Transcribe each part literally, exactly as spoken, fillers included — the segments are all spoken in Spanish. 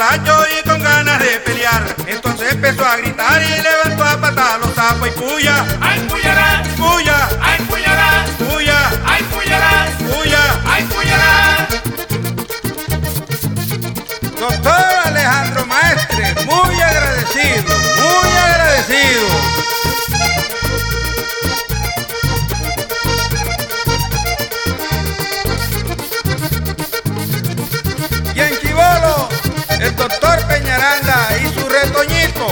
borracho y con ganas de pelear. Entonces empezó a gritar y levantó a patar los sapos y puya, ¡ay, puyarás! puya, ¡Ay, puyarás! puya, ¡Ay, puyarás! puya. ¡Ay, puyarás! Doctor Alejandro Maestre, muy agradecido, muy agradecido. Y en Chibolo, el doctor Peñaranda y su retoñito.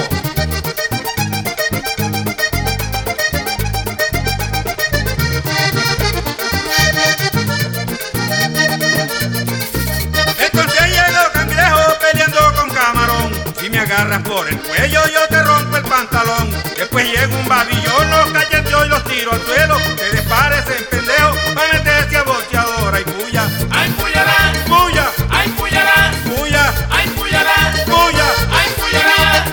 Entonces llegó Cangrejo peleando con Camarón. Si me agarras por el cuello yo te rompo el pantalón. Después llega un babillón, los cacheteó y los tiro al suelo. Ustedes parecen pendejos para meterse a boxeadora y puya, ¡Ay, puyarás! puya, ¡Ay, puyarás! puya, ¡Ay, puyarás! puya. ¡Ay, puyarás!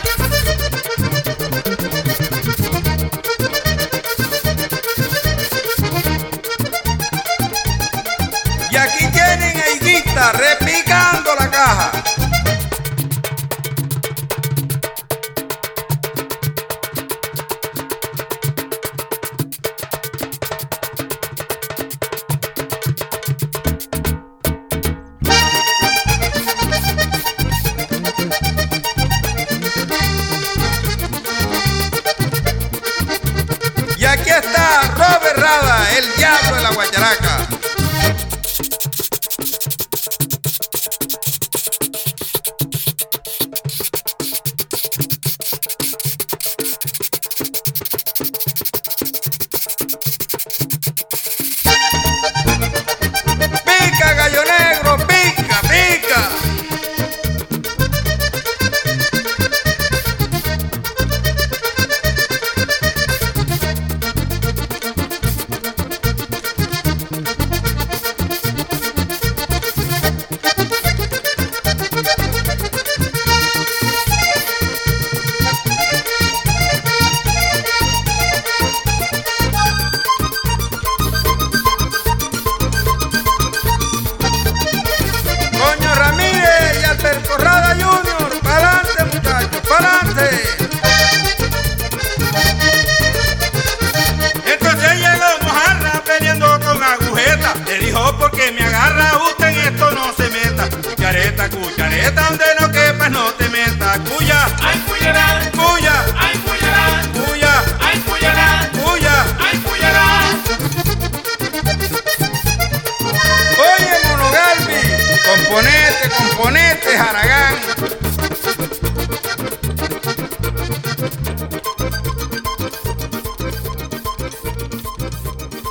Y aquí tienen a Higuita repicando la caja. Y aquí está Robert Rada, el diablo de la guacharaca. Pica, gallo negro, pica, pica. Coño Ramírez y Alberto Corrada Junior, pa'lante muchachos, pa'lante. Entonces llegó Mojarra peleando con Agujeta. Le dijo, porque me agarra usted en esto no se meta. Cuchareta, cuchareta, donde no quepas no te metas. Cuya, ¡Ay, puyarás! cuya, ¡Ay, puyarás! cuya, ¡Ay, puyarás! cuya. ¡Ay, puyarás! Oye, Mono Galvi, componete, componete, Haragán.